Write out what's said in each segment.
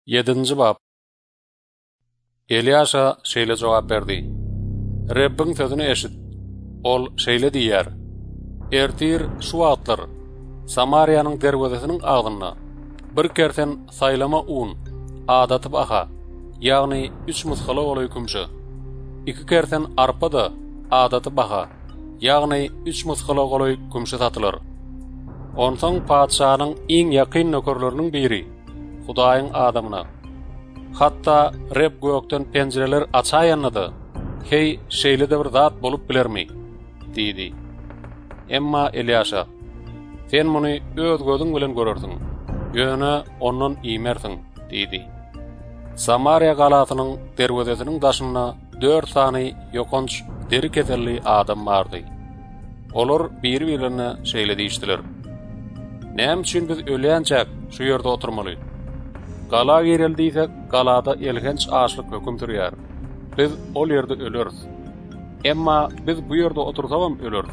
7. bab. Eliasa şeýle jogap berdi. Rabbin sözüni eşit. Ol şeýle diýär. Ertir şu wagtlar Samariýanyň derwezesiniň agdyna bir kerten saýlama un adaty baha, ýagny 3 mushala olaýkumşy. 2 kerten arpa da adaty baha, ýagny 3 mushala olaýkumşy satylar. Onsoň padşanyň iň ýakyn nökerleriniň biri Hudaýyň adamyna: "Hatta Reb gökden penjereler açaýandy. Hey şeýle de bir zat bolup bilermi?" diýdi. Emma Eliasa: "Sen muny öz gözüň bilen görersiň. Ýöne ondan iýmersiň" diýdi. Samariýa galatynyň derwezesiniň daşyna 4 sany ýokanç deri keselli adam bardy. Olar bir-birine şeýle diýişdiler: "Näme üçin biz ölýänçäk şu ýerde oturmaly? Gala girildiysek, galada elgenç açlyk höküm sürýär. Biz ol ýerde öleriz. Emma biz bu ýerde otursam öleriz.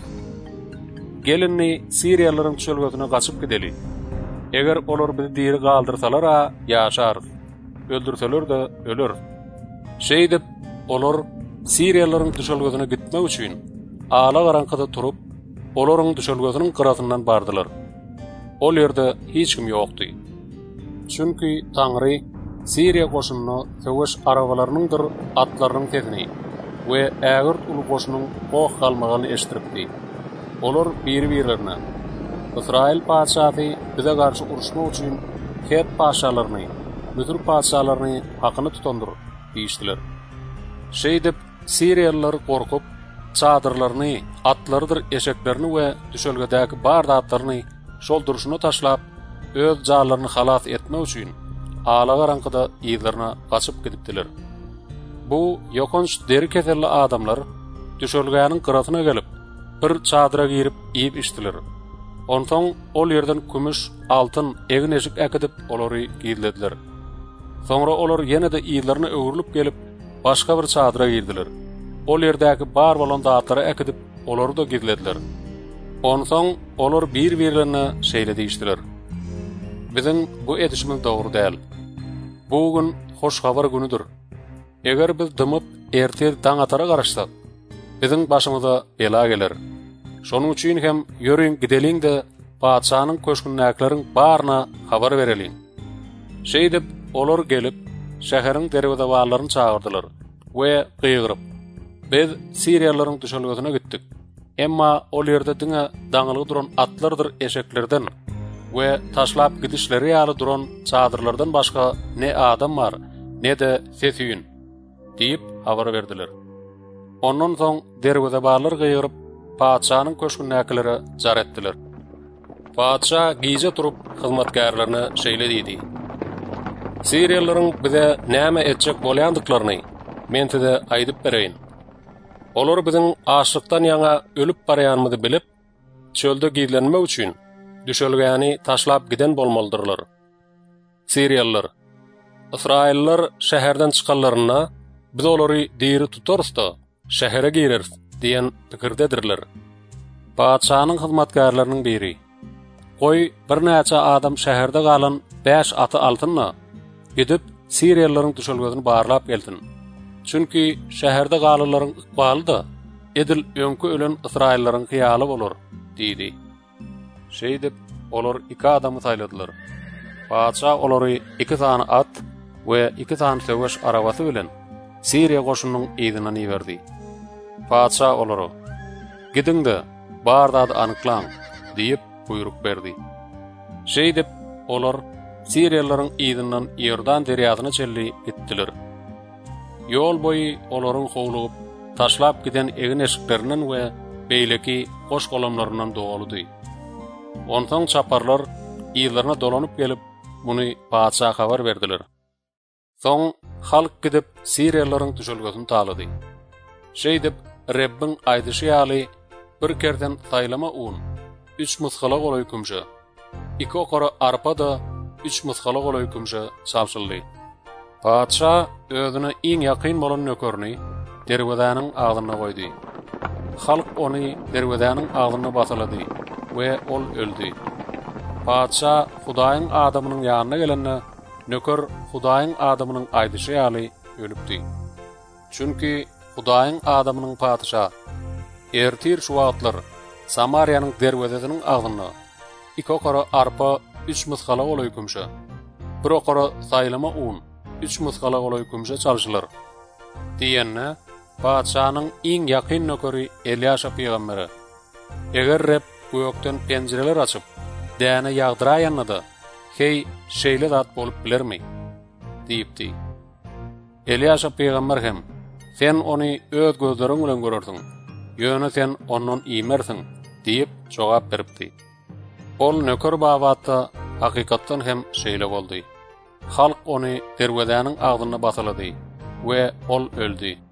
Gelinni Siriýalaryň çölgesine gaçyp gideli. Eger olar bizi diri galdyrsalar ýaşarys. Öldürseler de öleriz." Şeýdip olar Siriýalaryň çölgesine gitmek üçin ala garankyda turup, olaryň çölgesiniň gyrasyndan bardylar. Ol ýerde hiç kim ýokdy. Çünki Taňry Siriýa goşunyny söwüş arabalarynyňdyr atlarynyň sesini we ägir ulu goşunyň goh galmagyny eşdiripdi. Olar bir-birlerine: "Israil padşahy bize garşy uruşmak üçin Ket padşalaryny, Müdür padşalaryny hakyny tutandyr" diýişdiler. Şeýdip Siriýalılar gorkup, çadyrlaryny, atlarydyr eşeklerini we düşölgedäki bar zatlaryny şol duruşuna taşlap, öz jalaryny halas etmek üçin ala garankyda ýyzlaryna gaçyp gidipdiler. Bu ýokanç deri keselli adamlar düşölgäniň gyrasyna gelip, bir çadyra girip iýip içdiler. Onsoň ol ýerden kümüş, altyn, egin eşik äkidip olary giydiler. Soňra olar ýene-de ýyzlaryna öwrülip gelip, başga bir çadyra girdiler. Ol ýerdäki bar bolan zatlary äkidip olary da giydiler. Onsoň olar bir-birlerine şeýle diýişdiler: "Biziň bu edişimiz dogry däl. Bu gün hoş habar günüdür. Eger biz dymyp ertel taň atara garaşsak, biziň başymyza bela geler. Şonuň üçin hem ýöreň gideliň de padşanyň köşkünäkleriň barna habar bereliň." Şeýdip olar gelip şäheriň derweze barlaryny çagyrdylar we gyýgyryp: "Biz Siriýalaryň düşölgesine gitdik. Emma ol ýerde diňe daňyly duran atlardyr eşeklerden we taşlap gidişleri ýaly duran çadyrlardan başga ne adam bar, ne de ses ýün" diýip habar berdiler. Ondan soň derweze barlar gyýryp padşanyň köşkünäkleri jar etdiler. Padşa giýje turup hyzmatgarlaryna şeýle diýdi: "Siriýalaryň bize näme etjek bolýandyklaryny men size aýdyp bereýin. Olar biziň açlykdan ýaňa ölüp barýanymyzy bilip, çölde giýlenmek üçin düşölgäni taşlap giden bolmalydylar. Siriýalılar: Israilliler şäherden çykanlaryna biz olary diri tutarys da şähere gireris diýen pikirdedirler." Padşanyň hyzmatgarlarynyň biri: "Goý bir näçe adam şäherde galan 5 aty altynla gidip Siriýalylaryň düşölgesini barlap gelsin. Çünki şäherde galanlaryň ykbaly da edil öňkü ölen Israillilaryň hyýaly bolar" diýdi. Şeýdip olar 2 adamy saýladylar. Padşa olary 2 sany at we 2 sany söwüş arabasy bilen Siriýa goşunynyň ýygyna niberdi. Padşa olary: "Gidiňde bar zat anyklaň" diýip buyruk berdi. Şeýdip olar Siriýalaryň ýygynyň Ýordan derýasyna çelli gitdiler. Ýol boýy olaryň howlup taşlap giden egin eşiklerinden we beýleki goş golamlaryndan doguludy. Onsoň çaparlar ýylaryna dolanyp gelip muny padşa habar berdiler. Soň halk gidip Siriýalaryň düşölgesini talady. Şeýdip Rebbin aýdyşy ýaly bir kerden saýlama un, 3 mushala golaýkumşy, 2 okara arpa da 3 mushala golaýkumşy çapşyldy. Padşa özüne iň ýakyn bolan nökerini derwezäniň agdyna goýdy. Halk ony derwezäniň agdyna basylady we ol öldü. Padşa Hudaýyň adamynyň ýanyna gelende nökör Hudaýyň adamynyň aýdyşy ýaly ölüpdi. Çünki Hudaýyň adamynyň patyşa ertir şu wagtlar Samariýanyň derwedetiniň agdyna 2 okara arpa 3 mıskala oluy kümşe, 1 okara saýlama un 3 mıskala oluy kümşe çalşylar. Diýenne patyşanyň iň ýakyn nökeri Eliýaşa peýgamberi, eger Reb gökden penjireler açyp däne ýagdyraýanda hey şeýle zat bolup bilermi? diýipdi. Eliýaşa peýgamber hem sen ony öz gözleriň bilen görersiň, ýöne sen ondan iýmersiň diýip jogap beripdi. Ol nöker babata hakykatdan hem şeýle boldy. Halk ony derwedäniň agdyna basylady we ol öldü.